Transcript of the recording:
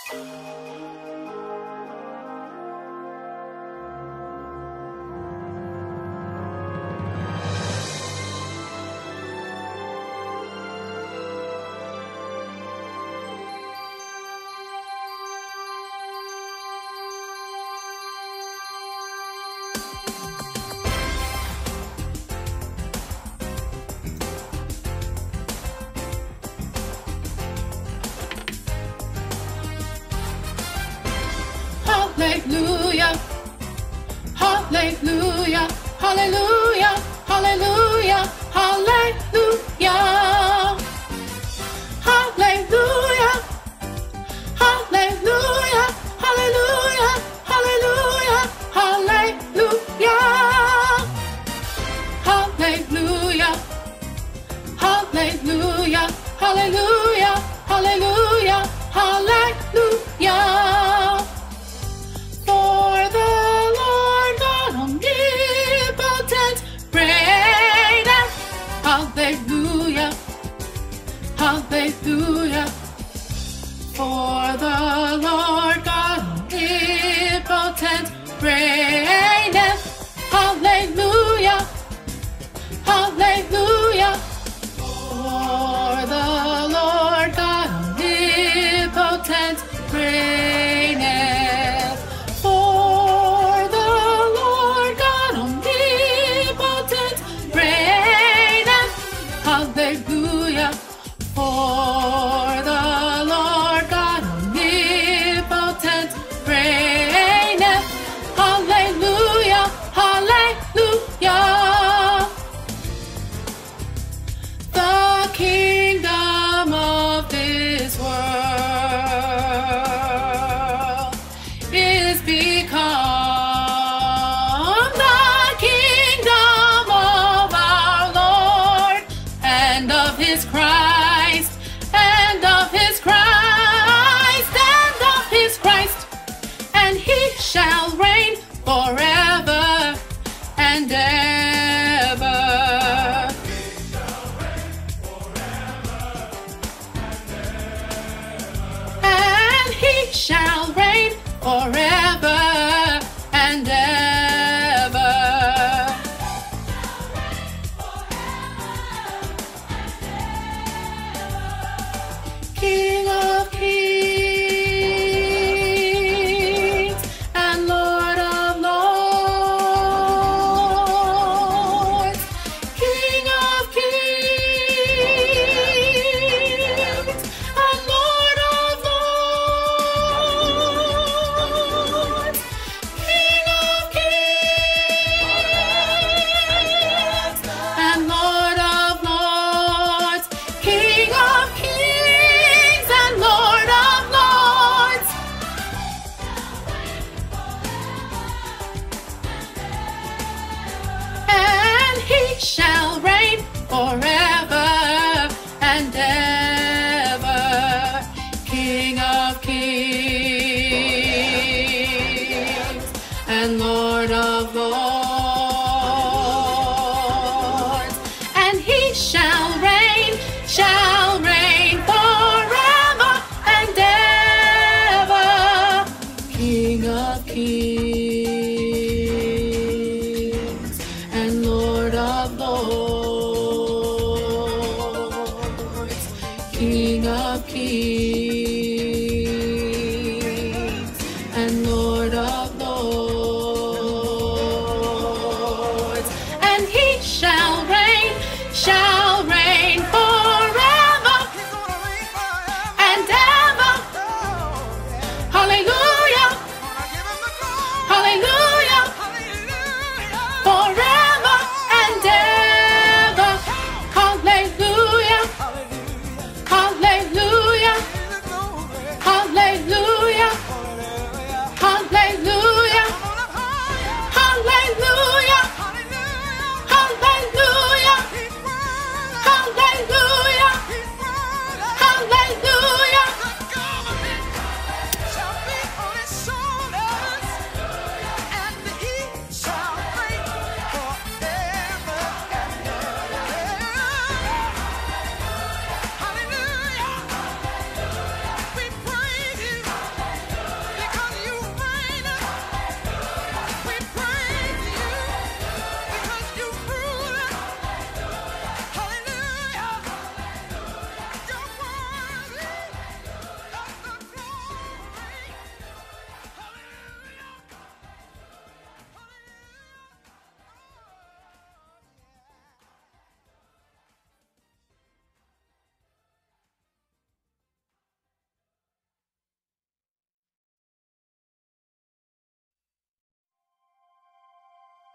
Hallelujah, hallelujah, hallelujah, hallelujah, hallelujah, hallelujah, hallelujah, hallelujah, hallelujah, hallelujah, hallelujah, hallelujah, hallelujah, hallelujah, hallelujah. For the Lord God omnipotent reigneth. Hallelujah, hallelujah. For the Lord God omnipotent reigneth. Hallelujah, hallelujah. For the Lord God omnipotent reigneth. For the Lord God omnipotent reigneth. Hallelujah. For the Lord God omnipotent reigneth. Hallelujah, hallelujah. The kingdom of this world is become the kingdom of our Lord and of his Christ, and of his Christ, and of his Christ, and he shall reign forever and ever. And he shall reign forever and ever. King of kings and Lord of lords. King of kings and Lord of lords. King of kings and Lord of lords. King of kings and Lord of lords. And he shall reign forever and ever. King of kings and Lord of lords. And he shall reign forever and ever. King of kings and Lord of lords.